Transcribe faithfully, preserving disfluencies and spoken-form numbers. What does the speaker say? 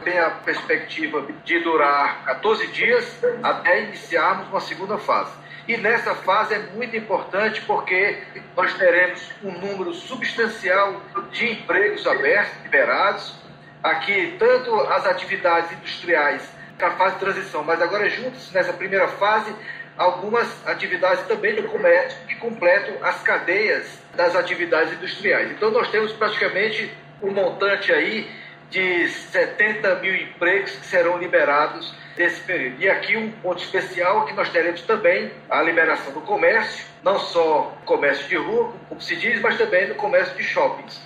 tem a perspectiva de durar quatorze dias até iniciarmos uma segunda fase. E nessa fase é muito importante porque nós teremos um número substancial de empregos abertos, liberados. Aqui, tanto as atividades industriais na fase de transição, mas agora juntos nessa primeira fase, algumas atividades também do comércio que completam as cadeias das atividades industriais. Então nós temos praticamente um montante aí de setenta mil empregos que serão liberados nesse período. E aqui um ponto especial é que nós teremos também a liberação do comércio, não só comércio de rua, como se diz, mas também no comércio de shoppings.